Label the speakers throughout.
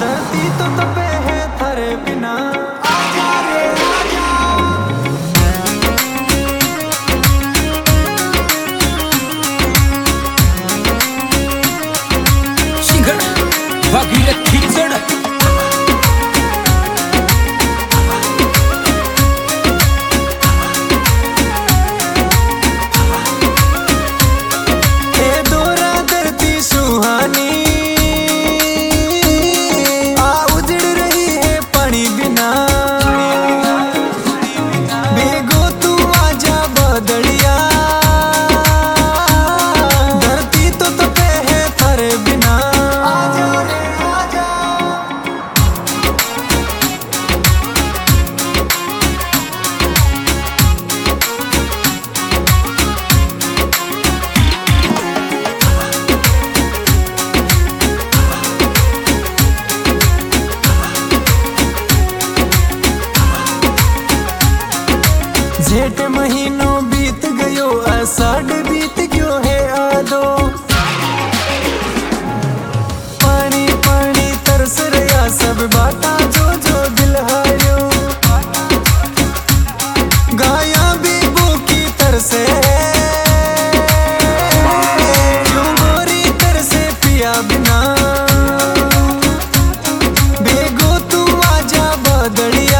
Speaker 1: धरती तो तपे है थारे बिना। आजा रे आजा।
Speaker 2: सिंघड भागीरथी चढ
Speaker 1: जेठ महीनो बीत गयो आषाढ़ बीत गयो है आदो। पानी पानी तरस रहा सब बाटा जो जो दिल हारियो। गाया भी भूखी तरसे क्यों गोरी तरसे पिया बिना। बेगो तू आजा बदलिया।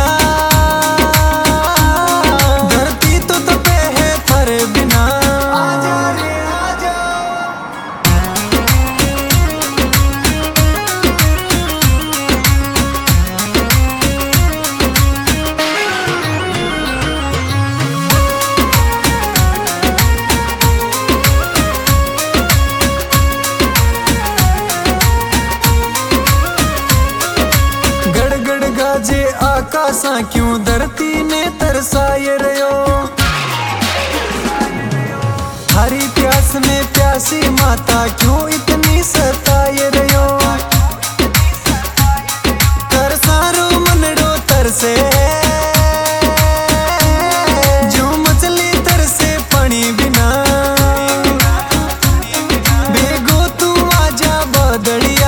Speaker 1: जे आकाशा क्यों धरती ने तरसाए रहो। हरी प्यास में प्यासी माता क्यों इतनी सताए रहो। कर सारो मनड़ो तरसे जो मछली तरसे पानी बिना। बेगो तू आजा बदलिया।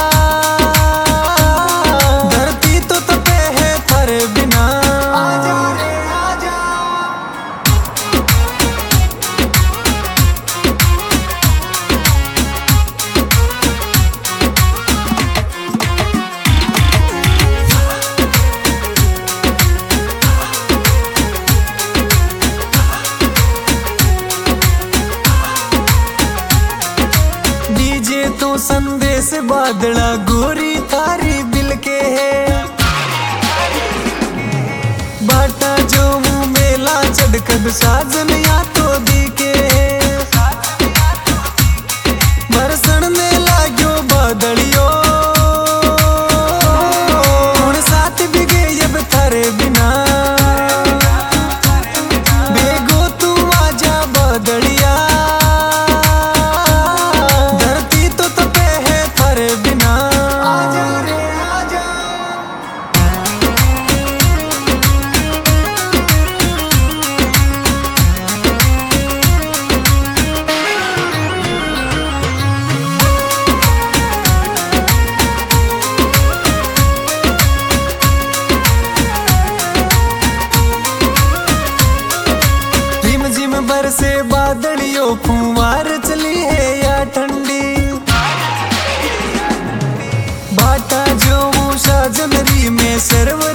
Speaker 1: तो संदेश बादला गोरी थारी बिल के है। बाटा जो मुँह मेला चढ़कद साजन या तो दी के बरसन में लाग्यो बदलियो। हुण साथ बिगे अब थारे बिना। बेगो तू आजा बदलिया। से बादलियों फुमार चली है या ठंडी। बाटा जो मूसा जनरी में सरवर